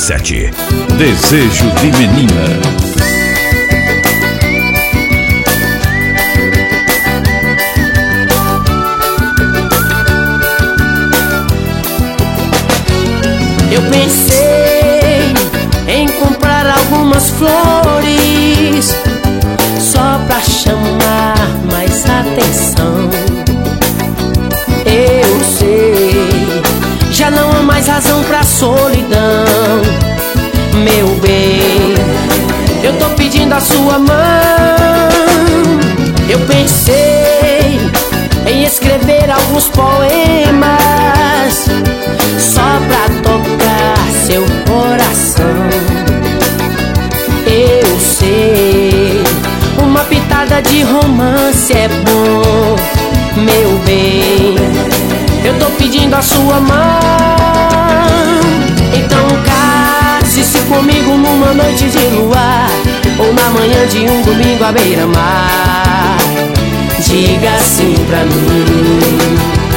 97. Desejo de Menina. Eu pensei em comprar algumas flores só pra chamar mais atenção. Eu sei, já não há mais razão pra solidão. Meu bem, eu tô pedindo a sua mão. Eu pensei em escrever alguns poemas só pra tocar seu coração. Eu sei, uma pitada de romance é bom. Meu bem, eu tô pedindo a sua mão. Então case-se comigo numa noite de luar, ou na manhã de um domingo à beira-mar. Diga sim pra mim.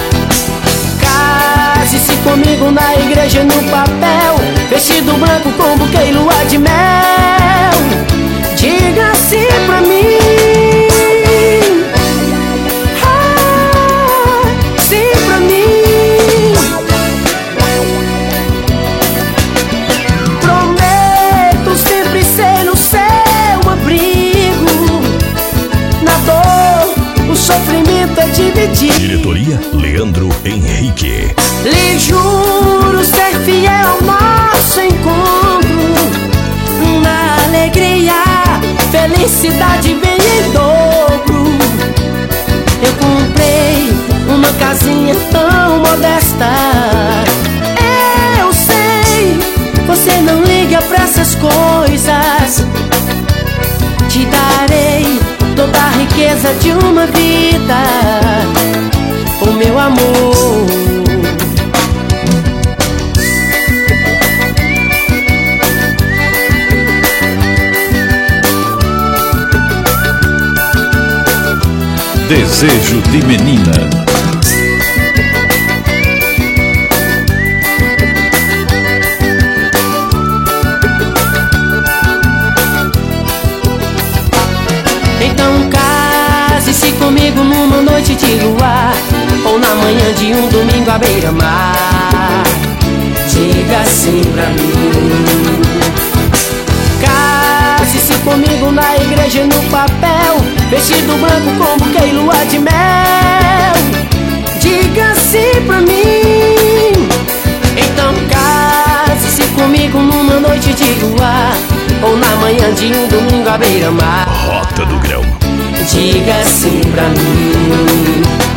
Case-se comigo na igreja no papel, vestido branco com buquê e lua de mel. Diga sim pra mim. Sim pra mim. Prometo sempre ser no seu abrigo. Na dor, o sofrimento é dividir. Diretoria Leandro Henrique. Lhe juro ser fiel ao nosso encontro. Na alegria, felicidade vem em dobro. Eu comprei uma casinha tão modesta. Eu sei, você não liga pra essas coisas. Te darei toda a riqueza de uma vida, o meu amor. Desejo de Menina. Então case-se comigo numa noite de luar, ou na manhã de um domingo à beira-mar. Diga sim pra mim. Case-se comigo na igreja no papel, vestido branco com buquê e lua de mel. Diga sim pra mim. Então case-se comigo numa noite de luar, ou na manhã de um domingo à beira-mar. Rota do Grão. Diga sim pra mim.